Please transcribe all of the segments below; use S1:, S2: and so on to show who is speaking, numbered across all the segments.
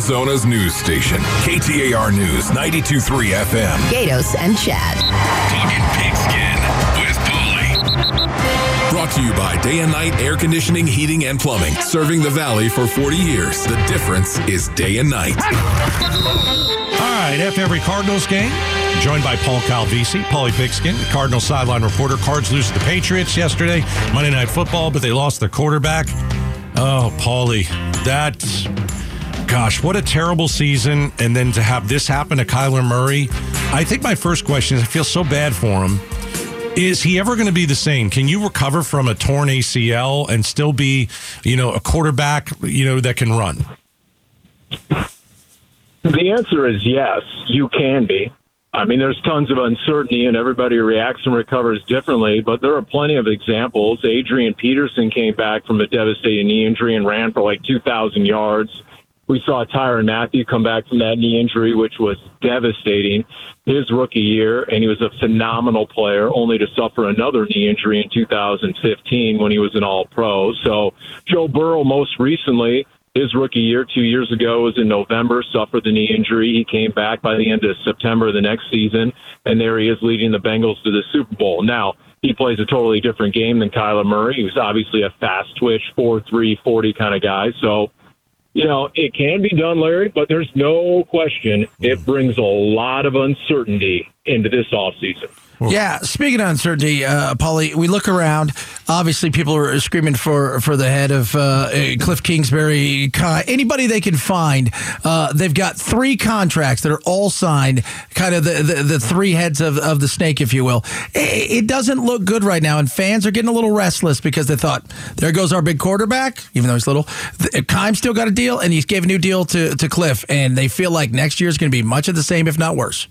S1: Arizona's news station, KTAR News 92.3 FM.
S2: Gatos and Chad.
S1: Talking pigskin with Paulie. Brought to you by Day and Night Air Conditioning, Heating, and Plumbing. Serving the Valley for 40 years. The difference is day and night.
S3: All right, after every Cardinals game, joined by Paul Calvisi, Paulie Pigskin, the Cardinals sideline reporter. Cards lose to the Patriots yesterday, Monday Night Football, but they lost their quarterback. Oh, Paulie, gosh, what a terrible season. And then to have this happen to Kyler Murray. I think my first question is, I feel so bad for him. Is he ever going to be the same? Can you recover from a torn ACL and still be, a quarterback, that can run?
S4: The answer is yes, you can be. I mean, there's tons of uncertainty and everybody reacts and recovers differently, but there are plenty of examples. Adrian Peterson came back from a devastating knee injury and ran for like 2,000 yards. We saw Tyrann Mathieu come back from that knee injury, which was devastating his rookie year, and he was a phenomenal player, only to suffer another knee injury in 2015 when he was an All-Pro. So Joe Burrow most recently, his rookie year 2 years ago was in November, suffered the knee injury. He came back by the end of September the next season, and there he is leading the Bengals to the Super Bowl. Now, he plays a totally different game than Kyler Murray. He was obviously a fast twitch, 4.3, 40 kind of guy. So, it can be done, Larry, but there's no question it brings a lot of uncertainty into this offseason.
S5: Yeah, speaking of uncertainty, Paulie, we look around. Obviously, people are screaming for the head of Cliff Kingsbury. Anybody they can find. They've got 3 contracts that are all signed, kind of the 3 heads of the snake, if you will. It doesn't look good right now, and fans are getting a little restless because they thought, there goes our big quarterback, even though he's little. Keim still got a deal, and he gave a new deal to Cliff, and they feel like next year is going to be much of the same, if not worse.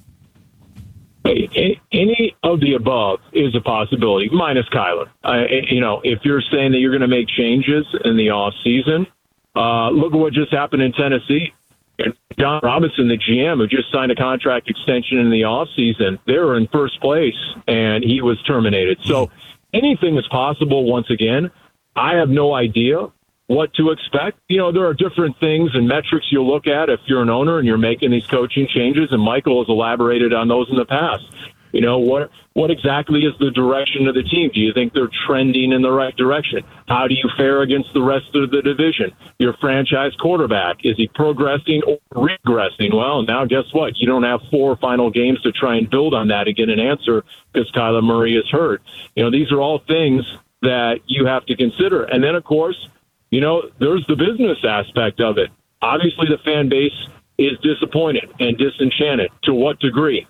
S4: Any of the above is a possibility, minus Kyler. If you're saying that you're going to make changes in the offseason, look at what just happened in Tennessee. John Robinson, the GM, who just signed a contract extension in the offseason, they were in first place, and he was terminated. So anything is possible once again. I have no idea what to expect. There are different things and metrics you'll look at if you're an owner and you're making these coaching changes, and Michael has elaborated on those in the past. What exactly is the direction of the team? Do you think they're trending in the right direction? How do you fare against the rest of the division? Your franchise quarterback, is he progressing or regressing? Well, now guess what? You don't have 4 final games to try and build on that and get an answer because Kyler Murray is hurt. These are all things that you have to consider. And then, of course, there's the business aspect of it. Obviously, the fan base is disappointed and disenchanted. To what degree?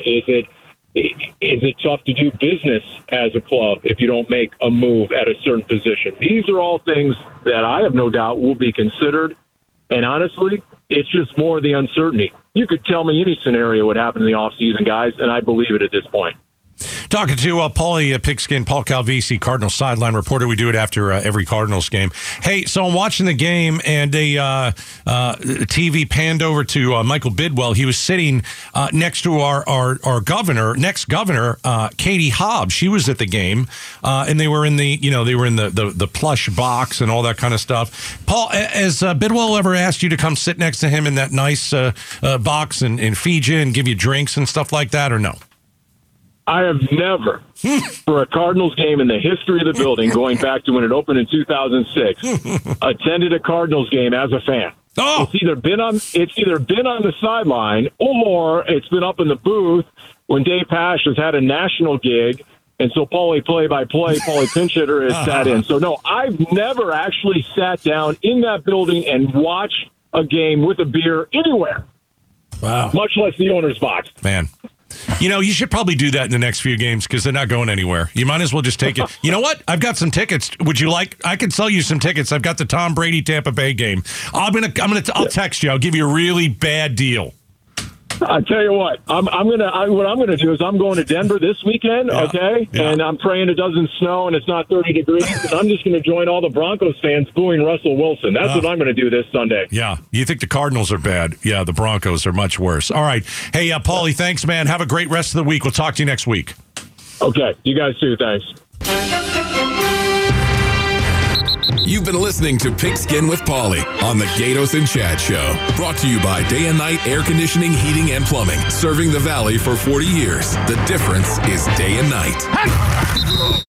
S4: Is it tough to do business as a club if you don't make a move at a certain position? These are all things that I have no doubt will be considered. And honestly, it's just more the uncertainty. You could tell me any scenario would happen in the offseason, guys, and I believe it at this point.
S3: Talking to Paulie Pigskin, Paul Calvisi, Cardinals sideline reporter. We do it after every Cardinals game. Hey, so I'm watching the game, and TV panned over to Michael Bidwell. He was sitting next to our governor, Katie Hobbs. She was at the game, and they were in the plush box and all that kind of stuff. Paul, has Bidwell ever asked you to come sit next to him in that nice box and feed you and give you drinks and stuff like that, or no?
S4: I have never, for a Cardinals game in the history of the building, going back to when it opened in 2006, attended a Cardinals game as a fan.
S3: Oh.
S4: It's either been on the sideline or it's been up in the booth when Dave Pasch has had a national gig, and so Paulie play-by-play, Paulie pinch hitter has sat in. So no, I've never actually sat down in that building and watched a game with a beer anywhere.
S3: Wow.
S4: Much less the owner's box.
S3: Man. You should probably do that in the next few games because they're not going anywhere. You might as well just take it. You know what? I've got some tickets. Would you like? I can sell you some tickets. I've got the Tom Brady Tampa Bay game. I'll text you. I'll give you a really bad deal.
S4: I tell you what, what I'm gonna do is I'm going to Denver this weekend, okay? Yeah. And I'm praying it doesn't snow and it's not 30 degrees. And I'm just going to join all the Broncos fans booing Russell Wilson. That's what I'm going to do this Sunday.
S3: Yeah, you think the Cardinals are bad? Yeah, the Broncos are much worse. All right, hey, Paulie, thanks, man. Have a great rest of the week. We'll talk to you next week.
S4: Okay, you guys too. Thanks.
S1: You've been listening to Pigskin with Paulie on the Gatos and Chad Show. Brought to you by Day and Night Air Conditioning, Heating, and Plumbing. Serving the Valley for 40 years. The difference is day and night.